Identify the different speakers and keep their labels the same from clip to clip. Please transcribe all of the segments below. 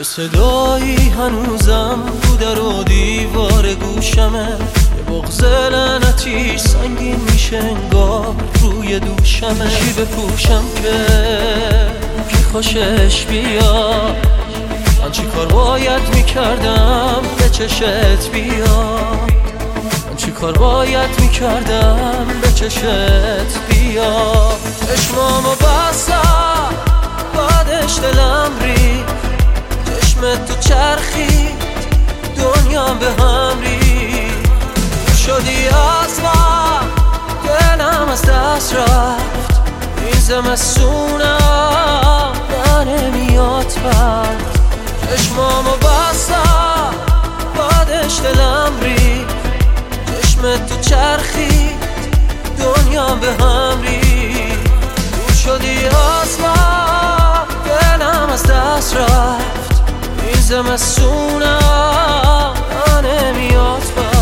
Speaker 1: صدایی هنوزم تو در و دیوار گوشمه، یه بغض لعنتی سنگین میشه انگار روی دوشمه. چی بپوشم که خوشش بیاد؟ من چی کار باید میکردم به چشت بیاد؟ من چی کار باید میکردم به چشت بیاد؟ چشمامو بستم بعدش دلم ریخت، چشمت تو چرخید دنیام به هم ریخت. شدی از من دلم از دست رفت، این زمستونم نمیاد برد. چشمامو بستم بعدش دلم ریخت، چشمت تو چرخید دنیام به هم ریخت. دور شدی از من دلم از دست رفت، این زمستونم نمیاد برد.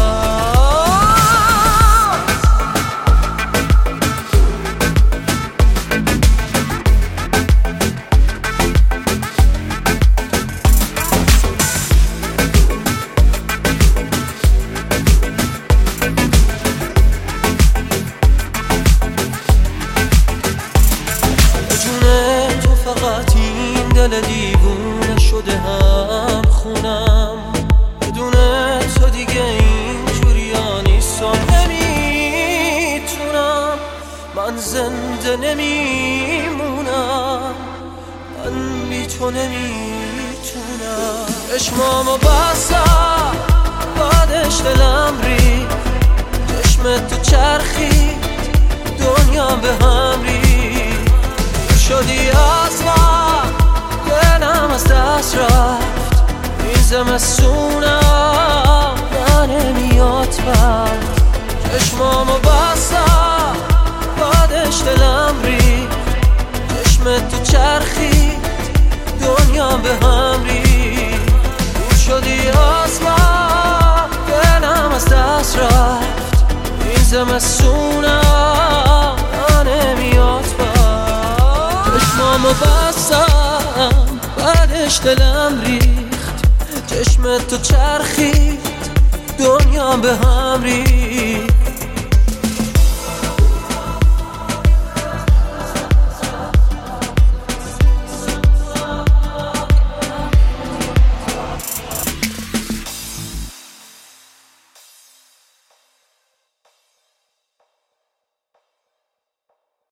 Speaker 1: فقط این دل دیوونه شده هم خونم، بدون تو دیگه اینجوریا نیستم. نمیتونم، من زنده نمیمونم، من بی تو نمیتونم. چشمامو بستم بعدش دلم ریخت، چشمت تو چرخید دنیام به هم ریخت. شدی از من دلم از دست رفت، این زمستونم نمیاد برد. چشمامو بستم بعدش دلم ریخت، چشمت تو چرخید دنیام به هم ریخت. دور شدی از من دلم از دست رفت، این زمستونم نمیاد برد. چشمامو بستم بعدش دلم ریخت، چشمت تو چرخید دنیام به هم ریخت.